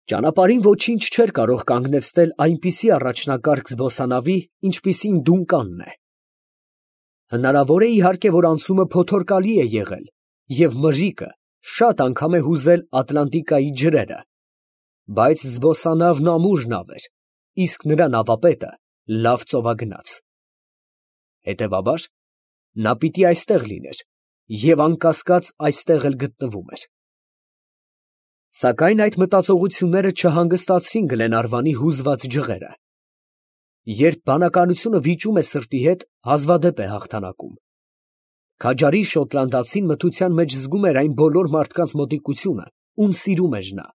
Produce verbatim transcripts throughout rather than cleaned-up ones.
Ճանապարհին ոչինչ չէր կարող կանգնեցնել այնպիսի առաջնակարգ զբոսանավի, ինչպիսին Դունկանն է։ Հնարավոր է իհարկե, որ անցումը փոթորկալի է եղել, և մրրիկը շատ անգամ է հուզել Ատլանտիկայի ջրերը, բայց զբոսանավն ամուր նավ էր, իսկ նրա նավապետը լավ ծովագնաց։ Հետևաբար, նա պիտի այստեղ լիներ և անկասկած այստեղ էլ գտնվում էր։ Սակայն այդ մտածողությունները չհանգստացրին Գլենարվանի հուզված ջղերը։ Երբ բանականությունը վիճում է սրտի հետ, հազվադեպ է հաղթանակում։ Քաջարի շոտլանդացին մթության մեջ զգում էր այն բոլոր մարդկանց մոտիկությունը, ում սիրում էր նա։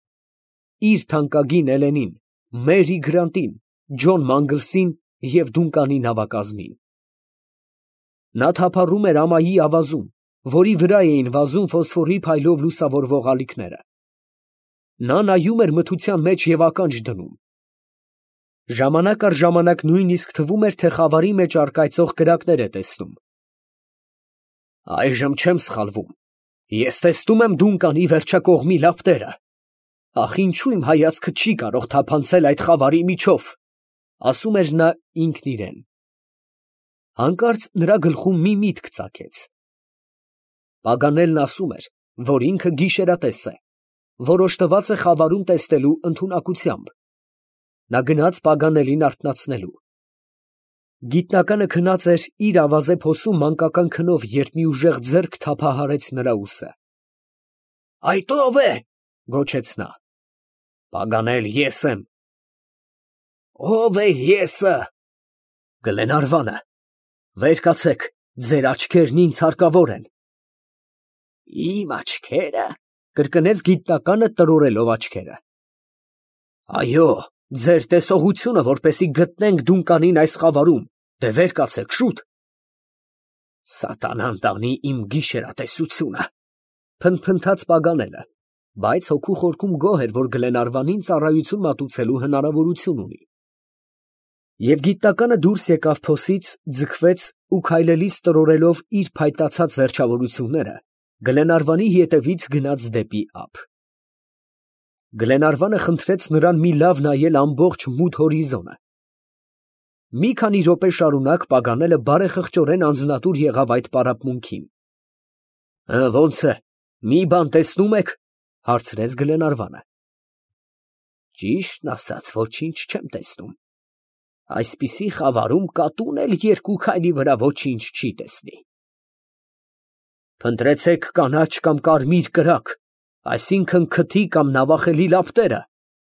Իր թանկագին Էլենին, Մերի Գրանտին, Ջոն Մանգլսին և Դունկանի նավակազմին։ Նա թափառում էր ամայի ավազում, որի վրա էին վազում ֆոսֆորի փայլով լուսավորվող ալիքները։ Նա նայում էր մթության մեջ և ականջ դնում։ Ժամանակ առ ժամանակ նույնիսկ թվում էր, թե խավարի մեջ առկայծող կրակներ է տեսնում։ «Այժմ չեմ սխալվում, ես տեսնում եմ Դունկանի վերջակողմի լապտերը։ Ախ, ինչո՞ւ իմ հայացքը չի կարող թափանցել այդ խավարի միջով», ֊ ասում էր նա ինքն իրան։ Հանկարծ նրա գլխում մի միտք ծագեց։ Պագանելն ասում էր, որ ինքը գիշերատես է, որ օժտված է խավարում տեսնելու ընդունակությամբ։ Նա գնաց Պագանելին արթնացնելու։ Գիտնականը քնած էր իր ավազե փոսում մանկական քնով, երբ մի ուժեղ ձեռք թափահարեց նրա ուսը։ «Այդ ո՞վ է» գոչեց նա։ «Պագանել, ես եմ»։ «Ո՞վ է եսը»։ «Գլենարվանը, վեր կացեք, ձեր աչքերն ինձ հարկավոր են»։ «Իմ աչքե՞րը», կրկնեց գիտնականը տրորելով աչքերը։ «Այո, ձեր տեսողությունը, որպեսզի գտնենք Դունկանին այս խավարում, դե վեր կացեք, շուտ»։ «Սատանան տանի իմ գիշերատեսությունը», փնթփնթաց Պագանելը, բայց հոգու խորքում գոհ էր, որ Գլենարվանին ծառայություն մատուցելու հնարավորություն ունի։ Եվ գիտնականը դուրս եկավ փոսից, ձգվեց ու քայլելիս տրորելով իր փայտացած վերջավորությունները, Գլենարվանի ետևից գնաց դեպի ափ։ Գլենարվանը խնդրեց նրան մի լավ նայել ամբողջ մութ հորիզոնը։ Մի քանի րոպե շարունակ Պագանելը բարեխղճորեն անձնատուր եղավ այդ պարապմունքին։ «Ո՞նց է, մի բան տեսնում եք», ֊ հարցրեց Գլենարվանը։ «Ճիշտն ասած, ոչինչ չեմ տեսնում։ Այսպիսի խավարում կատուն էլ երկու քայլի վրա ոչինչ չի տեսնի»։ «Փնտրեցեք կանաչ կամ կարմիր կրակ, այսինքն քթի կամ նավախելի լապտերը»։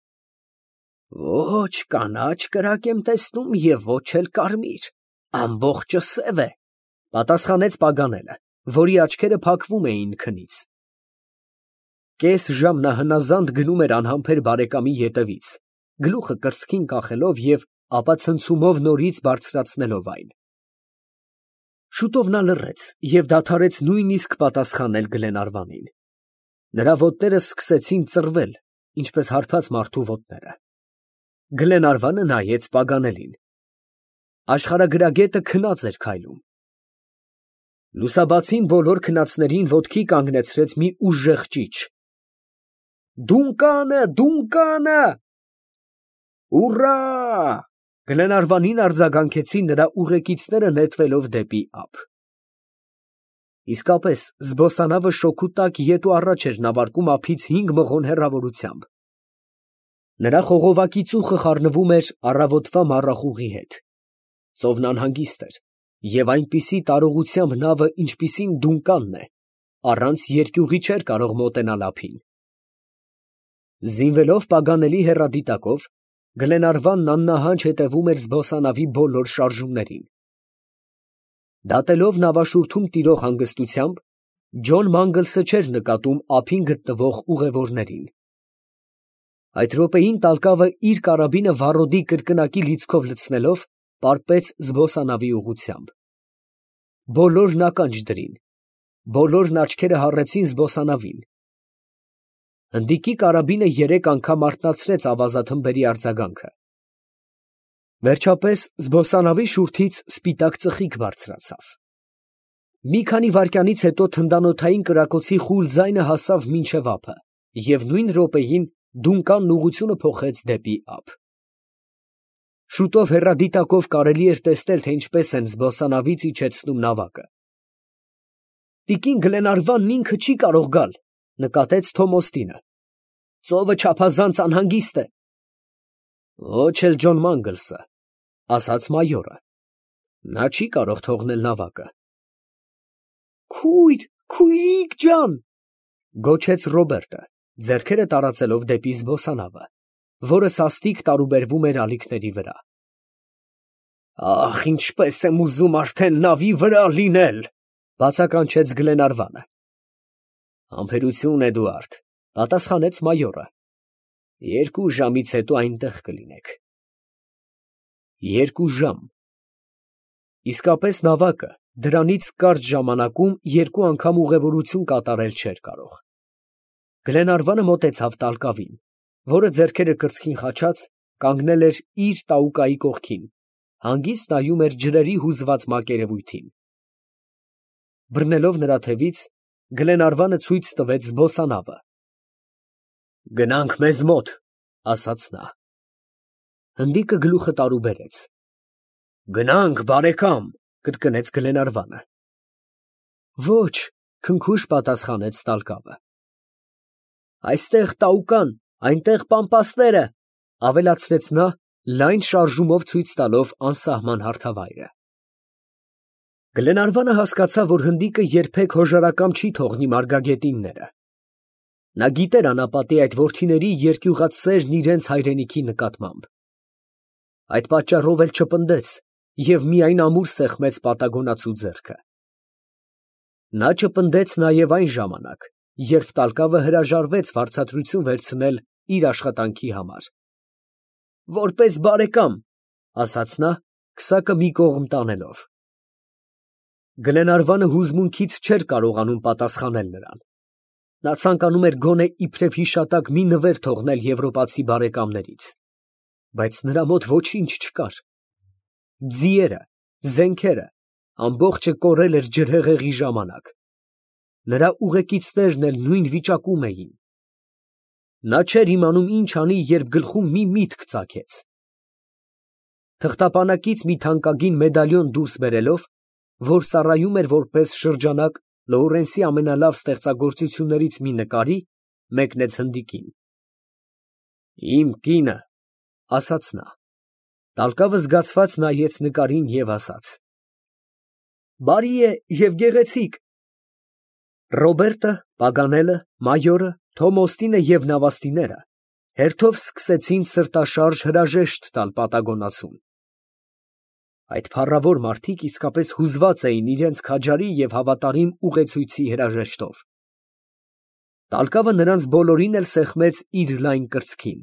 «Ոչ կանաչ կրակ եմ տեսնում և ոչ էլ կարմիր, ամբողջը սև է», ֊ պատասխանեց Պագանելը, որի աչքերը փակվում էին քնից։ Կես ժամ նա հնազանդ գնում էր անհամբեր բարեկամի ետևից, գլուխը կրծքին կախելով և ապա ցնցումով նորից բարձրացնելով այն։ Շուտով նա լռեց և դադարեց նույնիսկ պատասխանել Գլենարվանին։ Նրա ոտները սկսեցին ծռվել, ինչպես հարբած մարդու ոտները։ Գլենարվանը նայեց Պագանելին։ Աշխարհագրագետը քնած էր քայլում։ Լուսաբացին բոլոր քնածներին ոտքի կանգնեցրեց մի ուժեղ ճիչ։ «Դունկանը, Դունկանը»։ «Ուռա»։ Գլենարվանին արձագանքեցին նրա ուղեկիցները նետվելով դեպի ափ։ Իսկապես, զբոսանավը շոգու տակ ետ ու առաջ էր նավարկում ափից հինգ մղոն հեռավորությամբ։ Նրա խողովակի ծուխը խառնվում էր առավոտվա մառախուղի հետ։ Ծովն անհանգիստ էր, և այնպիսի տարողությամբ նավը, ինչպիսին Դունկանն է, առանց երկյուղի չէր կարող մոտենալ ափին։ Զինվելով Պագանելի հեռադիտակով, Գլենարվանն աննահանջ հետևում էր զբոսանավի բոլոր շարժումներին։ Դատելով նավաշուրթում տիրող հանգստությամբ, Ջոն Մանգլսը չէր նկատում ափին գտնվող ուղևորներին։ Այդ րոպեին տալկավը իր կարաբինը վառոդի կրկնակի լիցքով լցնելով, պարպեց զբոսանավի ուղղությամբ։ Բոլորն ականջ դրին, բոլորն աչքերը հառեցին զբոսանավին։ Հնդիկի կարաբինը երեք անգամ արթնացրեց ավազաթմբերի արձագանքը։ Վերջապես զբոսանավի շուրթից սպիտակ ծխիկ բարձրացավ։ Մի քանի վայրկյանից հետո թնդանոթային կրակոցի խուլ ձայնը հասավ մինչև ափը, և նույն րոպեին Դունկանն ուղղությունը փոխեց դեպի ափ։ Շուտով հեռադիտակով կարելի էր տեսնել, թե ինչպես են զբոսանավից իջեցնում նավակը։ Տիկին Գլենարվանն ինքը չի կարող գալ, նկատեց Թոմոստինը։ Ծովը չափազանց անհանգիստ է։ Ոչ էլ Ջոն Մանգլսը, ասաց մայորը։ Նա չի կարող թողնել նավակը։ Քույր, քույրիկ ջան, գոչեց Ռոբերտը, ձեռքերը տարածելով դեպի զբոսանավը, որը սաստիկ տարուբերվում էր ալիքների վրա։ Ախ, ինչպես եմ ուզում արդեն նավի վրա լինել, բացականչեց Գլենարվանը։ Համբերություն, Էդուարդ, պատասխանեց մայորը։ Երկու ժամից հետո այնտեղ կլինեք։ Երկու ժամ։ Իսկապես նավակը դրանից կարճ ժամանակում երկու անգամ ուղևորություն կատարել չէր կարող։ Գլենարվանը մոտեցավ տալկավին, որը ձեռքերը կրծքին խաչած կանգնել էր իր տաուկայի կողքին, հանգիստ նայում էր ջրերի հուզված մակերևույթին։ Բռնելով նրա թևից, Գլենարվանը ցույց տվեց զբոսանավը։ Գնանք մեզ մոտ, ասաց նա։ Հնդիկը գլուխը տարուբերեց։ Գնանք, բարեկամ, կրկնեց Գլենարվանը։ Ոչ, քնքուշ պատասխանեց տալկավը։ Այստեղ տաուկան, այնտեղ պամպասները, ավելացրեց նա, լայն շարժումով ցույց տալով անսահման հարթավայրը։ Գլենարվանը հասկացավ, որ հնդիկը երբեք հոժարակամ չի թողնի մարգագետինները։ Նա գիտեր անապատի այդ որդիների երկյուղած սերն իրենց հայրենիքի նկատմամբ։ Այդ պատճառով էլ չպնդեց և միայն ամուր սեղմեց պատագոնացու ձեռքը։ Նա չպնդեց նաև այն ժամանակ, երբ տալկավը հրաժարվեց վարձատրություն վերցնել իր աշխատանքի համար։ Որպես բարեկամ, ասաց նա, քսակը մի կողմ տանելով։ Գլենարվանը հուզմունքից չէր կարողանում պատասխանել նրան։ Նա ցանկանում էր գոնե իբրև հիշատակ մի նվեր թողնել եվրոպացի բարեկամներից, բայց նրա մոտ ոչինչ չկար։ Ձիերը, զենքերը, ամբողջը կորել էր ջրհեղեղի ժամանակ։ Նրա ուղեկիցներն էլ նույն վիճակում էին։ Նա չէր իմանում ինչ անի, երբ գլխում մի միտք ծագեց։ Թղթապանակից մի թանկագին մեդալիոն դուրս բերելով, որ ծառայում էր որպես շրջանակ Լոուրենսի ամենալավ ստեղծագործություններից մի նկարի, մեկնեց հնդիկին։ Իմ կինը, ասաց նա։ Տալկավը զգացված նայեց նկարին և ասաց. Բարի է և գեղեցիկ։ Ռոբերտը, Պագանելը, մայորը, Թոմոստինը և նավաստիները հերթով սկսեցին սրտաշարժ հրաժեշտ տալ պատագոնացուն։ Այդ փառավոր մարդիկ իսկապես հուզված էին իրենց քաջարի և հավատարիմ ուղեցույցի հրաժեշտով։ Տալկավը նրանց բոլորին էլ սեղմեց իր լայն կրծքին։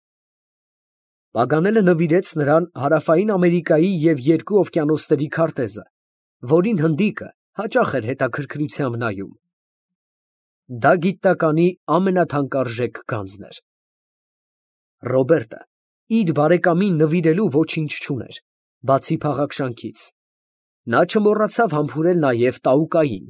Պագանելը նվիրեց նրան Հարավային Ամերիկայի և երկու օվկիանոսների քարտեզը, որին հնդիկը հաճախ էր հետաքրքրությամբ նայում։ Դա գիտականի ամենաթանկարժեք գանձն էր։ Ռոբերտը իր բարեկամին նվիրելու ոչինչ չուներ, բացի փաղաքշանքից։ Նա չմոռացավ համբուրել նաև տաուկային։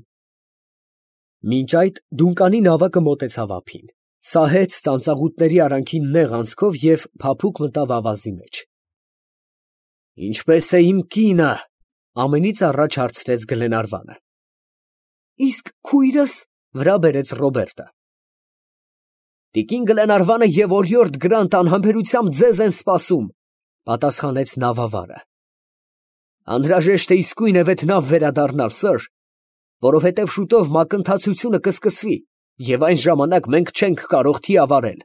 Մինչ այդ Դունկանի նավակը մոտեցավ ափին, սահեց ծանծաղուտների արանքին նեղ անցքով և փափուկ մտավ ավազի մեջ։ Ինչպե՞ս է իմ կինը, ամենից առաջ հարցրեց Գլենարվանը։ Իսկ քույրս, վրա բերեց Ռոբերտը։ Տիկին Գլենարվանը և օրիորդ Գրանտ անհամբերությամբ ձեզ են սպասում, պատասխանեց նավավարը։ Անհրաժեշտ է իսկույն նավ վերադառնալ, սըր, որովհետև շուտով մակընթացությունը կսկսվի, և այն ժամանակ մենք չենք կարող թիավարել։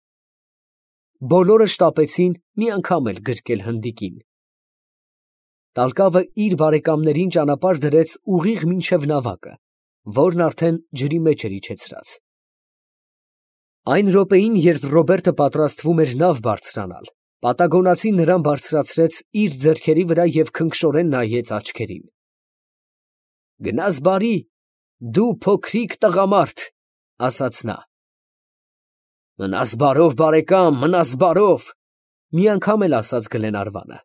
Բոլորը շտապեցին մի անգամ էլ գրկել հնդիկին։ Տալկավը իր բարեկամներին ճանապարհ դրեց ուղիղ մինչև նավակը, որն արդեն ջրի մեջ էր իջեցրած։ Այն րոպեին, երբ Ռոբերտը պատրաստվում էր նավ բարձրանալ, պատագոնացին նրան բարձրացրեց իր ձեռքերի վրա և քնքշորեն նայեց աչքերին։ Գնաս բարի, դու փոքրիկ տղամարդ, ասաց նա։ Մնաս բարով, բարեկամ, մնաս բարով, մի անգամ էլ ասաց Գլենարվանը։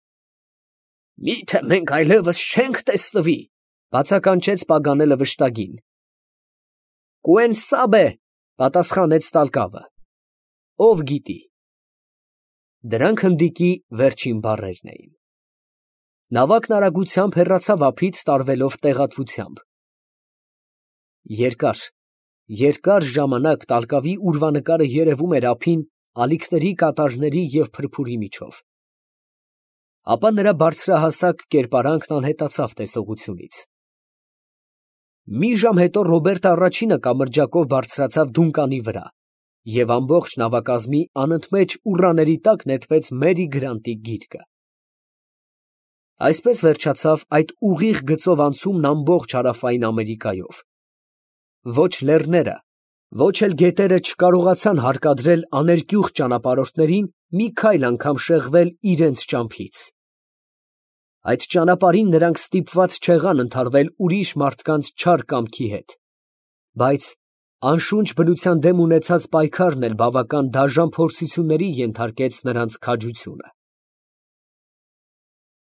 Մի՞թե մենք այլևս չենք տեսնվի, բացականչեց Պագանելը վշտագին։ Կուեն սաբե, պատասխանեց Տալկավը։ ով գիտի։ Դրանք հնդիկի վերջին բառերն էին։ Նավակն արագությամբ հեռացավ ափից, տարվելով տեղատվությամբ։ Երկար, երկար ժամանակ տալկավի ուրվանկարը երևում էր ափին ալիքների, կատարների և փրփուրի միջով։ Ապա նրա բարձրահասակ կերպարանքն անհետացավ տեսողությունից։ Մի ժամ հետո Ռոբերտը առաջինը կամրջակով բարձրացավ դունկանի վրա և ամբողջ նավակազմի անընդմեջ ուռաների տակ նետվեց Մերի Գրանտի գիրկը։ Այսպես վերջացավ այդ ուղիղ գծով անցումն ամբողջ Հարավային Ամերիկայով։ Ոչ լեռները, ոչ էլ գետերը չկարողացան հարկադրել աներկյուղ ճանապարհորդներին մի քայլ անգամ շեղվել իրանց ճամփից։ Այդ ճանապարհին նրանք ստիպված չեղան ընդհարվել ուրիշ մարդկանց չար կամքի հետ, բայց անշունչ բնության դեմ ունեցած պայքարն էլ բավական դաժան փորձությունների ենթարկեց նրանց քաջությունը։